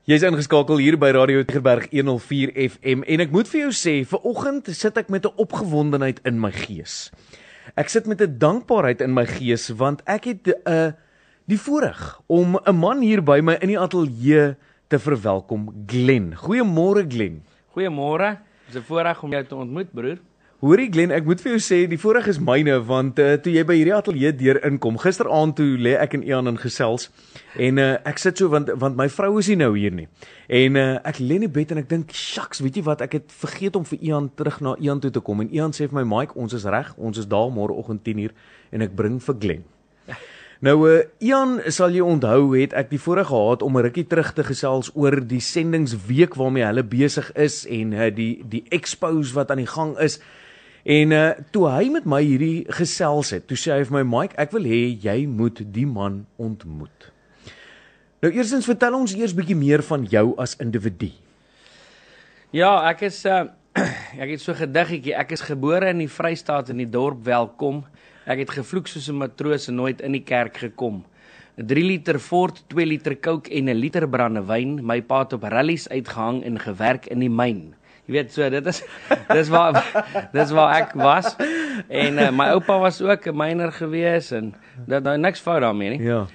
Jy's ingeskakel hier by Radio Tygerberg 104 FM en ek moet vir jou sê, vanoggend sit ek met 'n opgewondenheid in my gees. Ek sit met 'n dankbaarheid in my gees want ek het die voorreg om 'n man hier by my in die ateljee te verwelkom, Glenn. Goeiemôre Glenn. Goeiemôre. Dis 'n voorreg om jou te ontmoet, broer. Hoorie Glenn, ek moet vir jou sê, die voorreg is myne, want toe jy by hierdie ateljee deur inkom, gisteraand toe lê ek en Ian in gesels, en ek sit so, want my vrou is nie nou hier nie, en ek lê in die bed en ek dink, shucks, weet jy wat, ek het vergeet om vir Ian terug na Ian toe te kom, en Ian sê vir my, Mike, ons is reg, ons is daar môreoggend 10:00, en ek bring vir Glenn. Nou, Ian, sal jy onthou, het ek die voorreg gehad om 'n rukkie terug te gesels oor die sendingsweek waarmee hulle besig is, en die expos wat aan die gang is. En toe hy met my hierdie gesels het, toe sê hy vir my, Mike, ek wil hê jy moet die man ontmoet. Nou eerstens, vertel ons eers bietjie meer van jou as individu. Ja, ek is ek het so gediggetjie, ek is gebore in die Vrystaat in die dorp Welkom. Ek het gevloek soos 'n matroos en nooit in die kerk gekom. 3 liter Ford, 2 liter Coke en 1 liter brandewyn. My pa het op rallies uitgehang en gewerk in die myn. Jy weet, so dis waar ek was. En my oupa was ook 'n myner gewees en dat nou niks fout daarmee nie. Ja.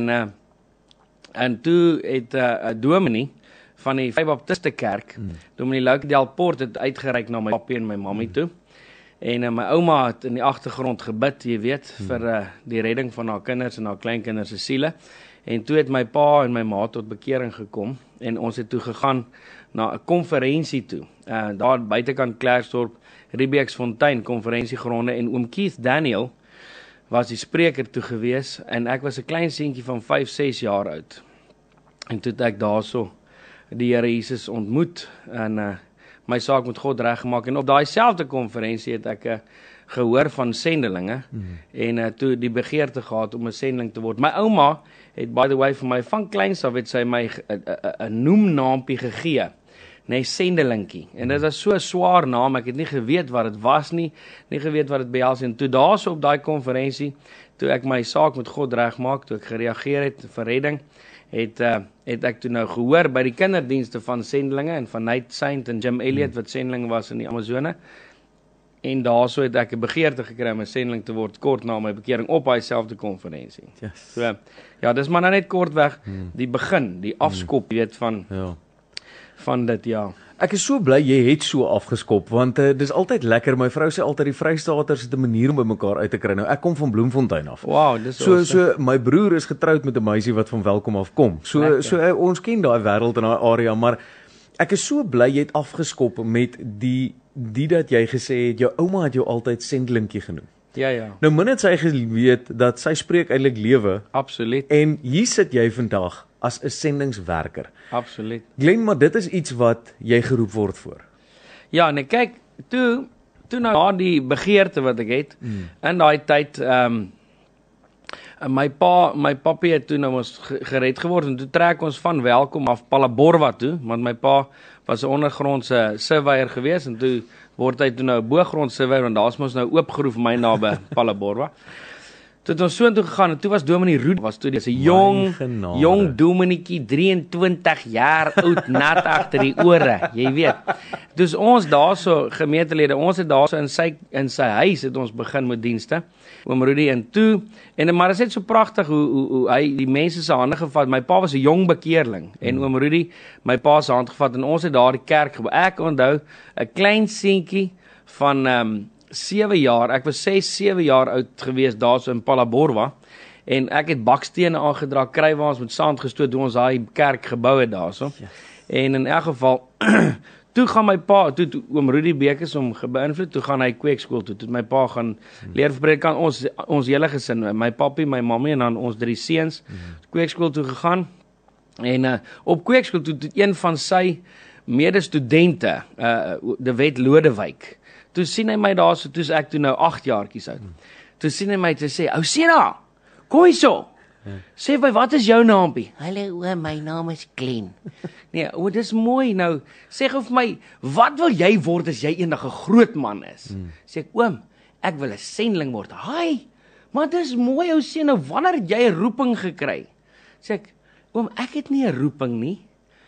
En toe het 'n dominee van die Vryheidsbaptiste kerk, dominee Loukie Delport, het uitgereik na my papi en my mammy toe. En my ouma het in die agtergrond gebid, jy weet, vir die redding van haar kinders en haar kleinkinders se siele. En toe het my pa en my ma tot bekering gekom en ons het toe gegaan na 'n konferensie toe. Daar buitekant Klerksdorp, Riebeeksfontein konferensiegronde, en oom Keith Daniel was die spreker toe gewees en ek was 'n klein seentjie van 5-6 jaar oud. En toe het ek daarso die Here Jesus ontmoet en my saak met God reggemaak, en op daai selfde konferensie het ek gehoor van sendelinge en toe die begeerte gehad om 'n sendeling te word. My ouma het, by the way, vir my van kleins af het sy my 'n noemnaampie gegee, nee, sendelingkie. En dit was so 'n swaar naam, ek het nie geweet wat dit was nie geweet wat dit behels, en toe daarso op daai konferensie, toe ek my saak met God regmaak, toe ek gereageer het vir redding, het ek toe nou gehoor by die kinderdienste van sendelinge en van Nate Saint en Jim Elliot wat sendeling was in die Amazone. En daarso het ek 'n begeerte gekry om 'n sendeling te word kort na my bekering op daai selfde konferensie. Yes. So ja, dis maar nou net kortweg die begin, die afskop, weet van dit, ja. Ek is so bly jy het so afgeskop, want dis altyd lekker, my vrou sê altyd die Vrystaaters het 'n manier om by mekaar uit te kry. Nou, ek kom van Bloemfontein af. Wow, dis so my broer is getroud met 'n meisie wat van Welkom af kom. So ons ken daai wêreld in daai area, maar ek is so bly jy het afgeskop met die dat jy gesê het, jou ouma het jou altyd sendelingkie genoem. Ja. Nou min het sy geweet dat sy spreek eintlik lewe. Absoluut. En hier sit jy vandag as 'n sendingswerker. Absoluut. Glenn, maar dit is iets wat jy geroep word voor. Ja, nee, kyk, toe nou na die begeerte wat ek het, in daai tyd, my papi het toe nou ons gered geword, en toe trek ons van Welkom af Palaborwa toe, want my pa was 'n ondergrondse surveyor gewees, en toe word hy toe nou 'n boogrond surveyor, want daar's mos nou oopgeroef my naby Palaborwa. Toe het ons so intoe gegaan, en toe was Dominee Rood, was toe 'n jong dominetjie, 23 jaar oud, nat agter die ore, jy weet. Dus ons daarso, gemeentelede, ons het daarso in sy huis het ons begin met dienste, oom Rudy, en toe, maar dit is net so pragtig hoe hy die mense se hande gevat. My pa was 'n jong bekeerling, en oom Rudy, my pa se hand gevat, en ons het daar die kerk gebou. Ek onthou, 'n klein seentjie van 7 jaar, ek was 6-7 jaar oud gewees daarso in Palaborwa, en ek het bakstene aangedra, kruiwaans met sand gestoot, toe ons daai kerk gebou het daarso. Yes. En in elk geval, toe gaan my pa, toe oom Rudy Bekes om beïnvloed, toe gaan hy kweekskool toe, toe my pa gaan leer vir predikant, ons hele gesin, my papi, my mammy en dan ons 3 seuns, kweekskool toe gegaan, en op kweekskool toe een van sy medestudente, De Wet Lodewyk, toe sien hy my daar so, toe is ek toe nou 8 jaartjies oud. Toe sien hy my te sê, ou Sena, kom hier so. Sê vir, wat is jou naampie? Hallo oom, my naam is Glenn. Nee, dis mooi nou. Sê gou vir my, wat wil jy word as jy eendag 'n groot man is? Sê ek, oom, ek wil 'n sendeling word. Haai, maar dis mooi ou Sena, wanneer het jy 'n roeping gekry? Sê ek, oom, ek het nie 'n roeping nie.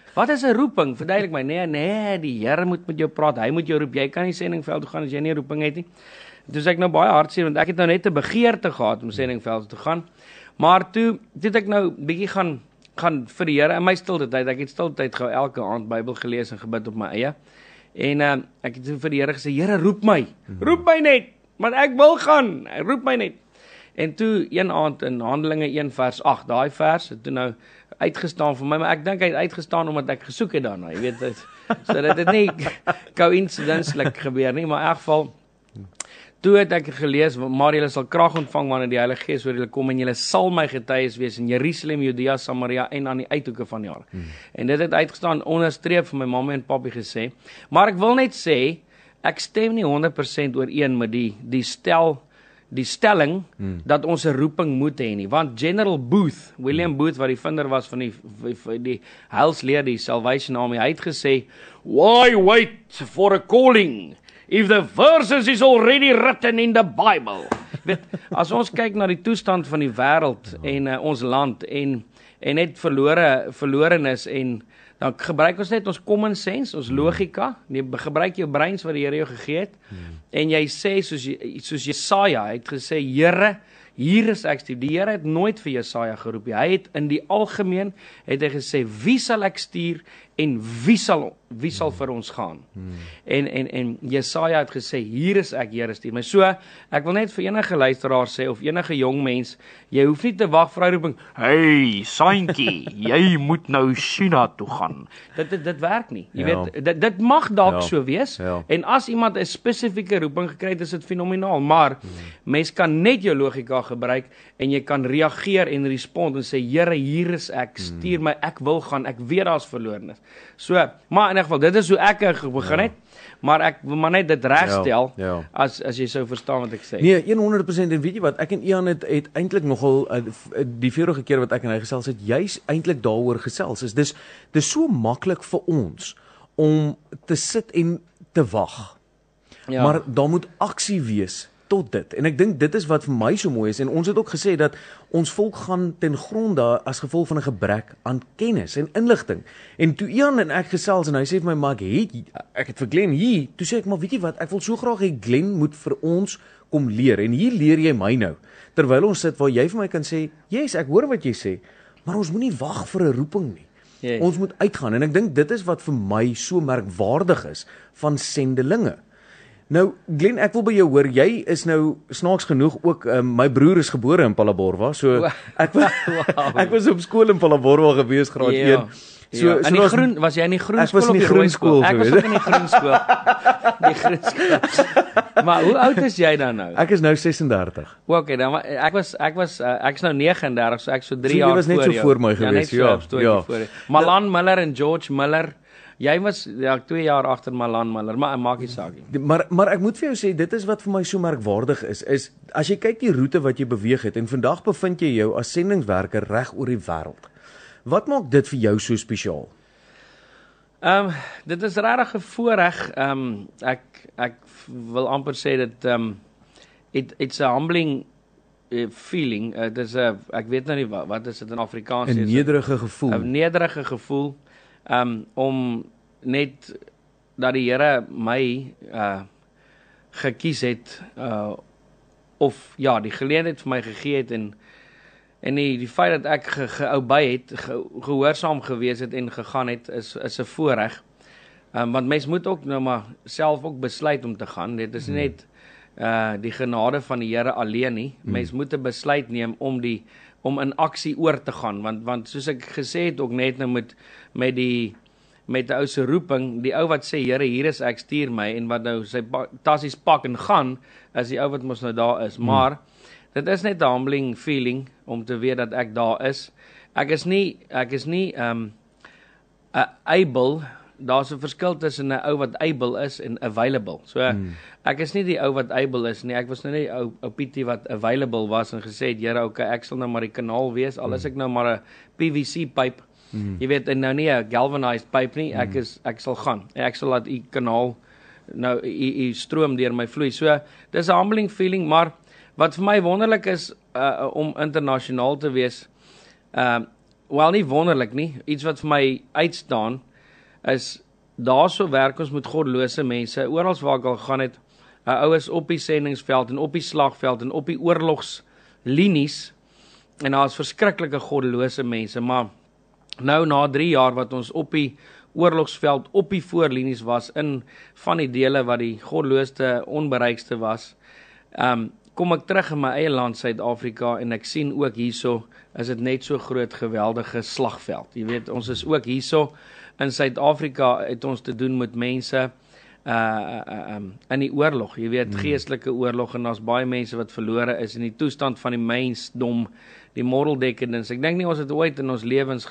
Wat is 'n roeping? Verduidelik my. Nee, die Here moet met jou praat. Hy moet jou roep. Jy kan nie sendingveld toe gaan as jy nie 'n roeping het nie. Toe sê ek nou baie hartseer want ek het nou net 'n begeerte gehad om sendingveld toe te gaan. Maar toe het ek nou bietjie gaan vir die Here in my stilte tyd. Ek het stilte tyd gehou elke aand Bybel gelees en gebid op my eie. En ek het vir die Here gesê, Here, roep my. Roep my net, want ek wil gaan. Roep my net. En toe een aand in Handelinge 1 vers 8, daai vers het toe nou uitgestaan vir my, maar ek dink hy het uitgestaan omdat ek gesoek het daarna, jy weet dit. So dit het nie coincidentlik gebeur nie, maar in elk geval toe het ek gelees, maar julle sal krag ontvang wanneer die Heilige Gees oor julle kom en julle sal my getuies wees in Jerusalem, Judea, Samaria en aan die uithoeke van die aarde. En dit het uitgestaan onderstreep vir my mamma en papi gesê. Maar ek wil net sê, ek stem nie 100% ooreen met die stelling dat ons 'n roeping moet hê nie, want General Booth, William Booth wat die vinder was van die heilsleer, die Salvation Army, hy het gesê, why wait for a calling if the verses is already written in the Bible? Weet, as ons kyk na die toestand van die wêreld en ons land en net verlorenes en dan gebruik ons net ons common sense, ons logika, jy gebruik jou breins wat die Here jou gegee het, en jy sê, soos Jesaja, hy het gesê, Here, hier is ek stuur. Die Here het nooit vir Jesaja geroep, hy het in die algemeen, het hy gesê, wie sal ek stuur, en wie sal vir ons gaan? En Jesaja het gesê, hier is ek, Here stuur my. So, ek wil net vir enige luisteraar sê, of enige jong mens, jy hoef nie te wag vir uitroeping, hey, Saintjie, jy moet nou China toe gaan. Dit werk nie. Jy weet, dit mag dalk so wees, en as iemand 'n spesifieke roeping gekry het, is dit fenomenaal, maar mens kan net jou logika gebruik, en jy kan reageer en respond, en sê, Here, hier is ek, stuur my, ek wil gaan, ek weet daar's verlorenes. So, maar in ieder geval, dit is hoe ek begin het, maar ek wil maar net dit regstel, as jy sou verstaan wat ek sê. Nee, 100%, en weet jy wat, ek en Ian het eintlik nogal, die vorige keer wat ek en hy gesels het, juis eintlik daaroor gesels, dis so maklik vir ons, om te sit en te wag, maar daar moet aksie wees, tot dit, en ek dink dit is wat vir my so mooi is, en ons het ook gesê dat ons volk gaan ten gronde as gevolg van 'n gebrek aan kennis en inligting, en toe Ian en ek gesels, en hy sê vir my, maar ek het vir Glenn hier, toe sê ek, maar weet jy wat, ek wil so graag hê Glenn moet vir ons kom leer, en hier leer jy my nou, terwyl ons sit, waar jy vir my kan sê, yes, ek hoor wat jy sê, maar ons moet nie wag vir 'n roeping nie, ons moet uitgaan, en ek dink dit is wat vir my so merkwaardig is, van sendelinge. Nou, Glenn, ek wil by jou hoor, jy is nou snaaks genoeg ook, my broer is gebore in Palaborwa, so ek was op skool in Palaborwa gewees, graad 1. Was jy in die groen skool? Ek was in die groen skool gewees. Ek was ook in die groen skool. Die groen skool. Maar hoe oud is jy dan nou? Ek is nou 36. Okay, dan ek is nou 39, so ek so 3 jaar voor jou. Jy was net so voor my gewees, ja. Malan Miller en George Miller. Jy was 2 jaar agter Malan Miller, maar ek maak nie saak nie. Maar ek moet vir jou sê, dit is wat vir my so merkwaardig is as jy kyk die roete wat jy beweeg het, en vandag bevind jy jou as sendingswerker reg oor die wêreld. Wat maak dit vir jou so spesiaal? Dit is regtig 'n voorreg. Ek wil amper sê dat it's a humbling feeling. Ek weet nou nie wat is dit in Afrikaans? 'n nederige gevoel. 'n nederige gevoel. Om net dat die Here my gekies het, of die geleentheid vir my gegee het, en die feit dat ek geobey het, gehoorsaam gewees het en gegaan het, is 'n voorreg, want mens moet ook nou maar self ook besluit om te gaan, dit is net die genade van die Here alleen nie, mens moet 'n besluit neem om in aksie oor te gaan, want soos ek gesê het ook net nou met die ou se roeping, die ou wat sê, Here, hier is ek, stuur my, en wat nou sy tassies pak en gaan, is die ou wat mos nou daar is, maar dit is net 'n humbling feeling, om te weet dat ek daar is. Ek is nie able, daar's 'n verskil tussen 'n ou wat able is en available. So ek is nie die ou wat able is nie. Ek was nou nie ou Pietie wat available was en gesê het, Here, okay, ek sal nou maar die kanaal wees, al is ek nou maar 'n PVC pyp. Jy weet, en nou nie 'n galvanized pyp nie. Ek sal gaan. Ek sal laat u kanaal nou u stroom deur my vloei. So dis 'n humbling feeling, maar wat vir my wonderlik is om internasionaal te wees, wel nie wonderlik nie, iets wat vir my uitstaan, is, daar so werk ons met goddelose mense, oral waar ek al gaan het, ouers op die sendingsveld, en op die slagveld, en op die oorlogslinies, en daar is verskriklike goddelose mense, maar nou na 3 jaar wat ons op die oorlogsveld, op die voorlinies was, in van die dele wat die goddeloosste, onbereikste was, kom ek terug in my eie land, Suid-Afrika, en ek sien ook hierso, is dit net so groot, geweldige slagveld. Jy weet, ons is ook hierso, in Suid-Afrika het ons te doen met mense, in die oorlog, jy weet, geestelike oorlog, en daar's baie mense wat verlore is, in die toestand van die mensdom, die moral decadence. Ek dink nie ons het ooit in ons lewens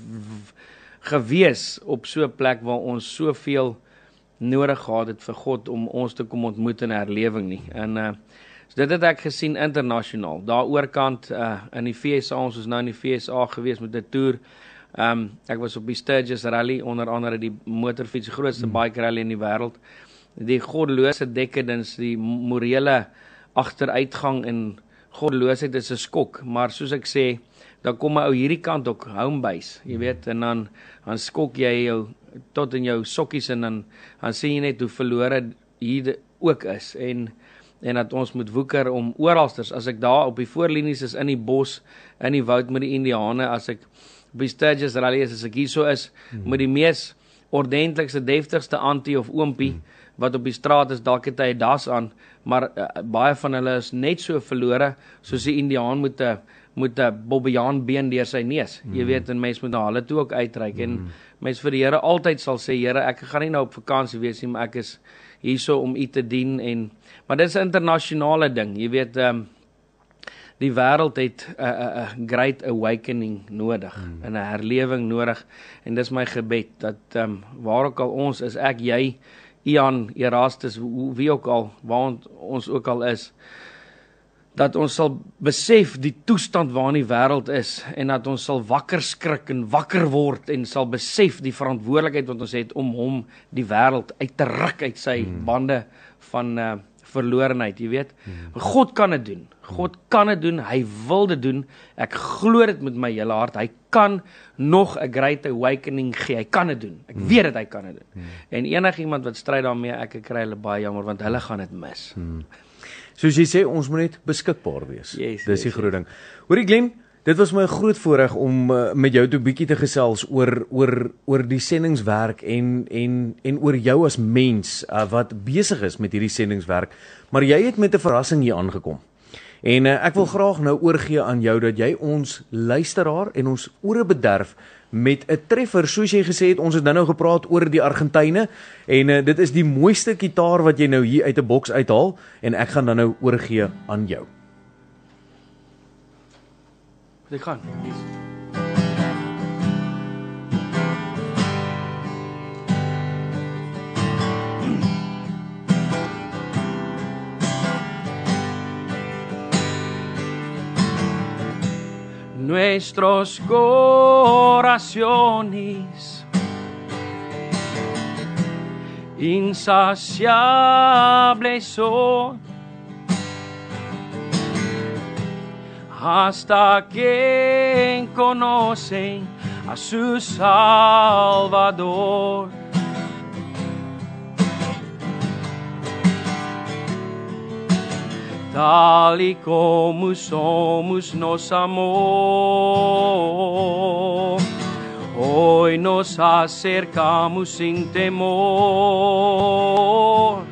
gewees op so 'n plek waar ons soveel nodig gehad het vir God om ons te kom ontmoet in herlewing nie. En so dit het ek gesien internasionaal. Daar oorkant in die FSA, ons is nou in die FSA gewees met 'n toer. Ek was op die Sturgis Rally, onder andere die motorfiets, die grootste bike rally in die wêreld. Die goddelose decadence, die morele agteruitgang en goddeloosheid is 'n skok, maar soos ek sê, dan kom 'n ou hierdie kant ook, home base, jy weet, en dan skok jy jou tot in jou sokkies, en dan sien jy net hoe verlore hier ook is, en dat ons moet woeker om oralsters, as ek daar op die voorlinies is, in die bos, in die woud met die Indiane, as ek op die Sturgis Rally is, as ek hierso is, met die mees ordentlikste, deftigste auntie of oompie, wat op die straat is, dalk het hy 'n das aan, maar baie van hulle is net so verlore, soos die Indiaan met 'n bobbejaanbeen deur sy neus. Jy weet, en mens moet na hulle toe ook uitreik, en mens vir die Here altyd sal sê, Here, ek gaan nie nou op vakansie wees nie, maar ek is hierso om U te dien, maar dit is 'n internasionale ding, jy weet, die wêreld het 'n great awakening nodig, en 'n herlewing nodig, en dis my gebed, dat waar ook al ons is, ek, jy, Ian, Erastus, wie ook al, waar ons ook al is, dat ons sal besef die toestand waarin die wêreld is, en dat ons sal wakker skrik en wakker word, en sal besef die verantwoordelikheid wat ons het om hom, die wêreld, uit te ruk uit sy bande van verlorenheid, jy weet. God kan dit doen. God kan dit doen, hy wil dit doen. Ek glo dit met my hele hart. Hy kan nog 'n great awakening gee. Hy kan dit doen. Ek weet dit, hy kan dit doen. En enigiemand wat stryd daarmee, ek kry hulle baie jammer, want hulle gaan dit mis. Soos jy sê, ons moet net beskikbaar wees. Yes, dis die groot ding. Hoorie Glenn, dit was my 'n groot voorreg om met jou 'n bietjie te gesels oor die sendingswerk en oor jou as mens wat besig is met hierdie sendingswerk. Maar jy het met 'n verrassing hier aangekom. En ek wil graag nou oorgee aan jou dat jy ons luisteraar en ons ore bederf met 'n treffer, soos jy gesê het, ons het nou gepraat oor die Argentyne, en dit is die mooiste gitaar wat jy nou hier uit 'n boks uithaal, en ek gaan dan nou oorgee aan jou. Dit gaan. Nuestros corazones insaciables son hasta que conocen a su Salvador. Tal y como somos nos amó, hoy nos acercamos sin temor.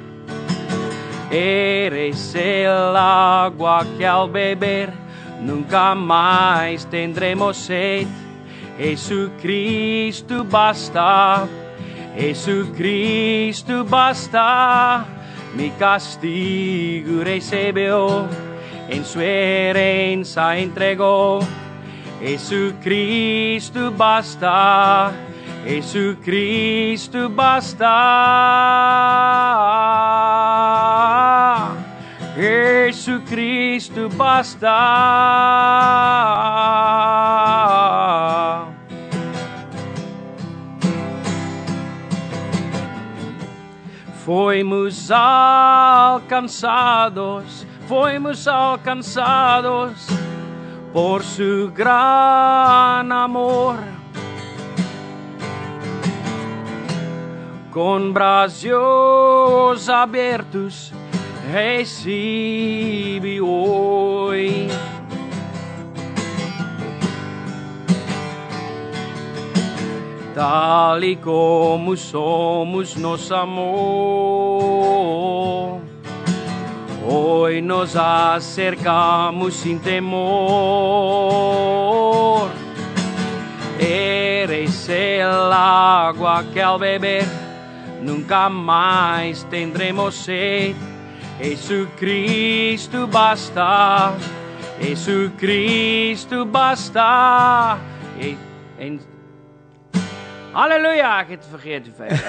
Eres el agua que al beber nunca más tendremos sed. Jesucristo basta, Jesucristo basta. Mi castigo recibió, en su herencia entregó. Jesucristo basta, Jesucristo basta. Jesucristo basta. Fuimos alcanzados por su gran amor. Con brazos abiertos recibe hoy. Tal y como somos nos amó. Hoy nos acercamos sin temor. Eres el agua que al beber nunca mais tendremos sed. Jesucristo basta. Jesucristo basta. Halleluja, ek het vergeet die feit.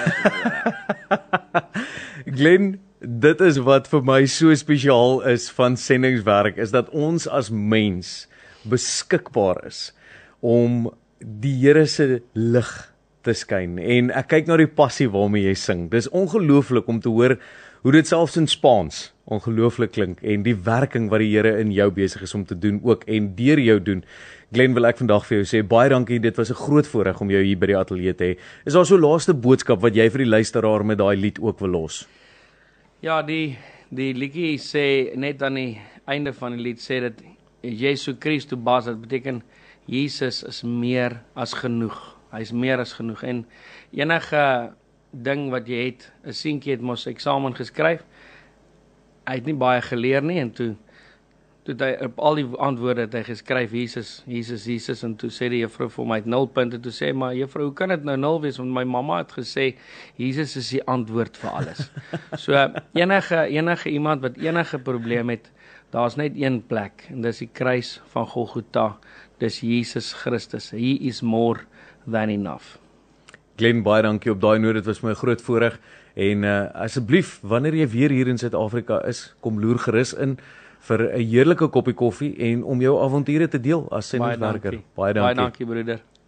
Glenn, dit is wat vir my so spesiaal is van sendingswerk, is dat ons as mens beskikbaar is om die Here se lig te skyn. En ek kyk na die passie waarmee jy sing. Dis ongelooflik om te hoor hoe dit selfs in Spaans ongelooflik klink en die werking wat die Here in jou besig is om te doen ook en deur jou doen. Glenn, wil ek vandag vir jou sê, baie dankie, dit was 'n groot voorreg om jou hier by die ateljee te hê. Is daar so laaste boodskap wat jy vir die luisteraar met daai lied ook wil los? Ja, die liedjie sê, net aan die einde van die lied sê dit, Jesu Christus bas, dit beteken, Jesus is meer as genoeg. Hy is meer as genoeg. En enige ding wat jy het, 'n seentjie het mos eksamen geskryf, hy het nie baie geleer nie, en toe het hy op al die antwoorde het hy geskryf, Jesus, Jesus, Jesus, en toe sê die juffrou vir my, hy het 0 punte, toe sê, maar juffrou, hoe kan dit nou 0 wees, want my mamma het gesê, Jesus is die antwoord vir alles. So, enige iemand wat enige probleem het, daar is net een plek, en dis die kruis van Golgotha, dis Jesus Christus, He is more than enough. Glenn, baie dankie op daai noot, dit was my groot voorreg, en asseblief, wanneer jy weer hier in Suid-Afrika is, kom loer gerus in, vir 'n heerlike koppie koffie en om jou avonture te deel as sendingswerker. Baie dankie broeder.